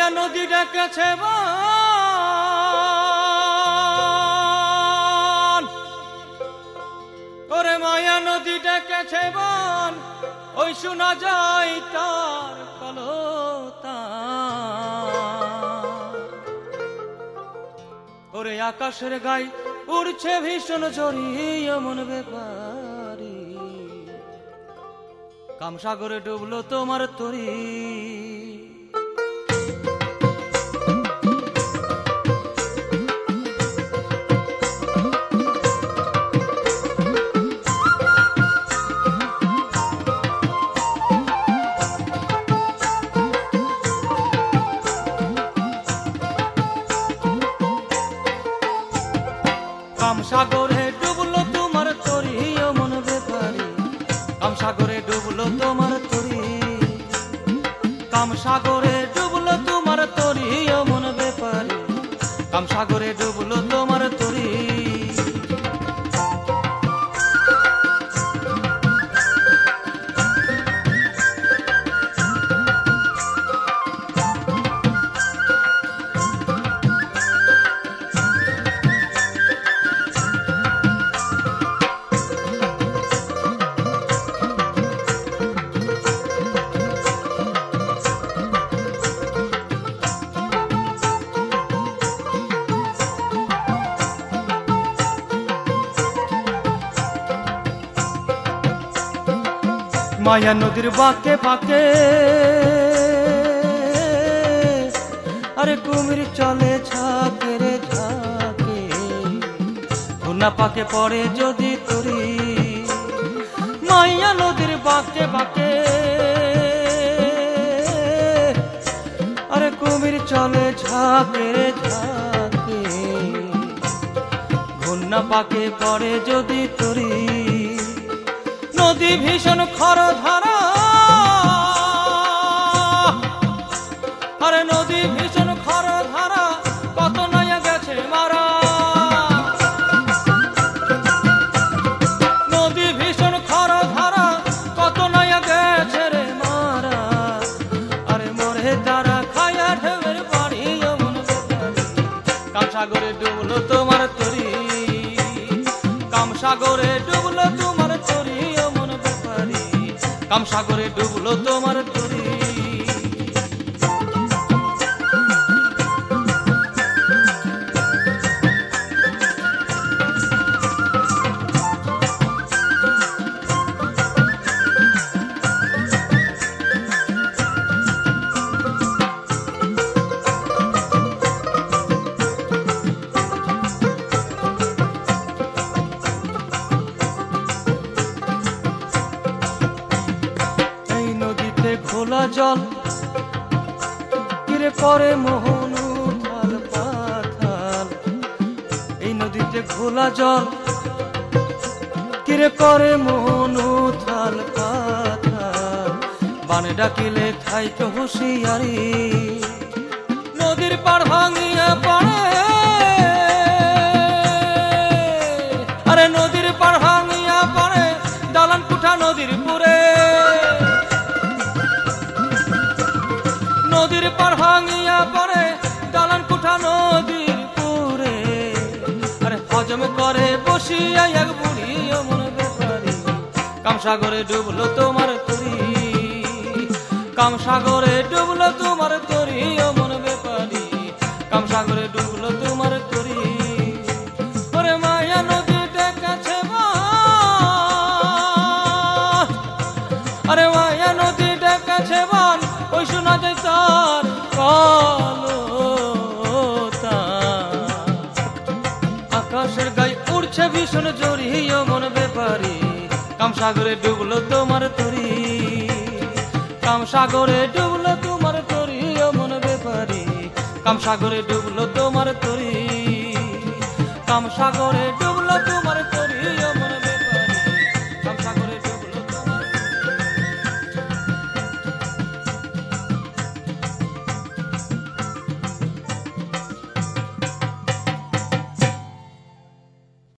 নদী ডেকেছে বান, ওরে মায়া নদী ডেকেছে বান, ওই শোনা যায় তার কলতান। ওরে আকাশের গায়ে উড়ছে ভীষণ ঝড়িয়ে মন ব্যাপারী, কামসাগরে ডুবলো তোমার তরী। কামসাগরে ডুবলো তোমার তরী ও মন ব্যাপারী, কামসাগরে ডুবলো তোমার তরী। কামসাগরে ডুবলো তোমার তরী ও মন ব্যাপারী, কামসাগরে ডুবলো তোমার তরী। মায়া নদীর বাঁকে বাঁকে আরে কুমির চলে ঝাঁকে রে ঝাঁকে, গুনা পাকে পড়ে যদি তরি। মায়া নদীর বাঁকে বাঁকে আরে কুমির চলে ঝাঁকে রে ঝাঁকে, গুনা পাকে পড়ে যদি তরি। নদী ভীষণ খরধারা, আরে নদী ভীষণ খরধারা, কত নয়া গেছে মারা। নদী ভীষণ খরধারা, কত নয়া গেছে রে মারা। আরে মরে তারা খায়া ঢেউয়ের বাড়ি মন ব্যাপারী, কামসাগরে ডুবলো তোমার তরী। কামসাগরে ডুবলো তোমার তরী, কামসাগরে ডুবলো তোমার তরী। ঘোলা জল কিরে করে মোহন উথাল পাথাল, এই নদীতে ঘোলা জল কিরে করে মোহন উথাল পাথাল। বানে ডাকিলে থাইকে হুঁশিয়ারি, নদীর পাড় ভাঙিয়া পড়ে, আরে নদীর পাড় ভাঙিয়া পড়ে, দালান কুঠা নদীর পুরে। নদীর পার ভাঙিয়া পড়ে, দালান কুঠা নদীর পুরে। আরে হজম করে বসিয়া এক বুড়ি মন ব্যাপারী, কামসাগরে ডুবলো তোমার তরী। কামসাগরে ডুবলো তোমার তরী ও মন ব্যাপারী, কামসাগরে ডুবলো তোমার তরী। ওরে মায়া নদী ডেকেছে বান, আরে মায়া নদী ডেকেছে বান, ওই শোনা যায় তার কলতান। আকাশের গায়ে উড়ছে ভীষণ ঝড়িয়ে মন ব্যাপারী, কামসাগরে ডুবলো তোমার তরী। কামসাগরে ডুবলো তোমার তরী ও মন ব্যাপারী, কামসাগরে ডুবলো তোমার তরী। কামসাগরে ডুবলো তোমার